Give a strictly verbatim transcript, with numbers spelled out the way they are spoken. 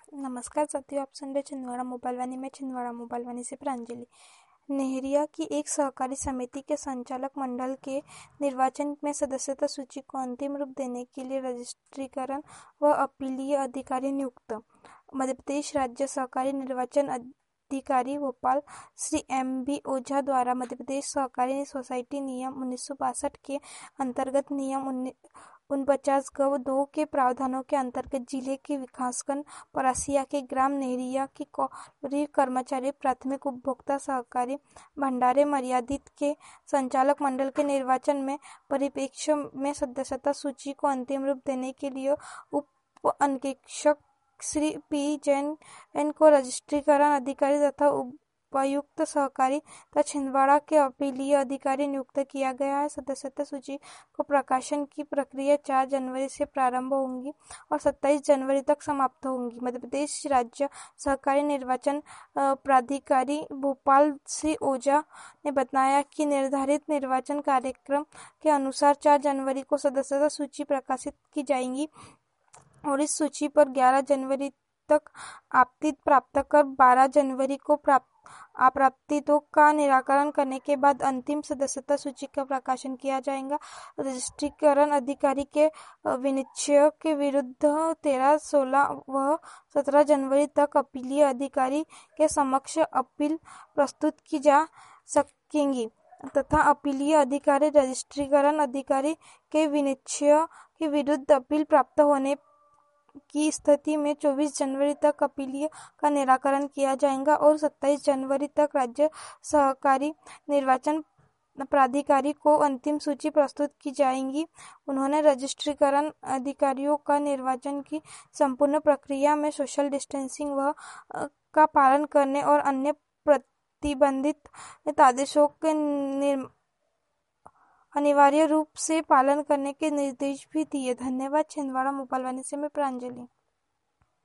नमस्कार साथियों, आप सुन रहे छिंदवाड़ा मोबाइल वाणी में छिंदवाड़ा मोबाइल वाणी से प्रांजलि। नेहरिया की एक सहकारी समिति के संचालक मंडल के निर्वाचन में सदस्यता सूची को अंतिम रूप देने के लिए रजिस्ट्रीकरण व अपीलीय अधिकारी नियुक्त। मध्य प्रदेश राज्य सहकारी निर्वाचन अधिकारी भोपाल श्री एम बी ओझा द्वारा मध्य प्रदेश सहकारी सोसाइटी नियम उन्नीस सौ बासठ के अंतर्गत नियम उनपचास गव दो के प्रावधानों के अंतर्गत जिले के विकासखंड परासिया के ग्राम नेहरिया की कॉलोनी कर्मचारी प्राथमिक उपभोक्ता सहकारी भंडारे मर्यादित के संचालक मंडल के निर्वाचन में परिप्रेक्ष्य में सदस्यता सूची को अंतिम रूप देने के लिए उप अंकेक्षक श्री पी जैन को रजिस्ट्रीकरण अधिकारी तथा उपायुक्त सहकारी तथा छिंदवाड़ा के अपीलीय अधिकारी नियुक्त किया गया है। सदस्यता सूची को प्रकाशन की प्रक्रिया चार जनवरी से प्रारंभ होगी और सत्ताईस जनवरी तक समाप्त होगी। मध्य प्रदेश राज्य सहकारी निर्वाचन प्राधिकारी भोपाल श्री ओझा ने बताया कि निर्धारित निर्वाचन कार्यक्रम के अनुसार चार जनवरी को सदस्यता सूची प्रकाशित की जाएगी और इस सूची पर ग्यारह जनवरी तक आपत्ति प्राप्त कर बारह जनवरी को प्राप्त अप्राप्तियों का निराकरण करने के बाद अंतिम सदस्यता सूची का प्रकाशन किया जाएगा। रजिस्ट्रीकरण अधिकारी के विनिश्चय के विरुद्ध तेरह, सोलह व सत्रह जनवरी तक अपीलीय अधिकारी के समक्ष अपील प्रस्तुत की जा सकेंगी तथा अपीलीय अधिकारी रजिस्ट्रीकरण अधिकारी के विनिश्चय के विरुद्ध अपील प्राप्त होने की स्थिति में चौबीस जनवरी तक अपीलीय का निराकरण किया जाएगा और सत्ताईस जनवरी तक राज्य सहकारी निर्वाचन प्राधिकारी को अंतिम सूची प्रस्तुत की जाएगी। उन्होंने रजिस्ट्रीकरण अधिकारियों का निर्वाचन की संपूर्ण प्रक्रिया में सोशल डिस्टेंसिंग व का पालन करने और अन्य प्रतिबंधित आदेशों के अनिवार्य रूप से पालन करने के निर्देश भी दिए। धन्यवाद। छिंदवाड़ा मोबाइल वाणी से मैं प्रांजलि।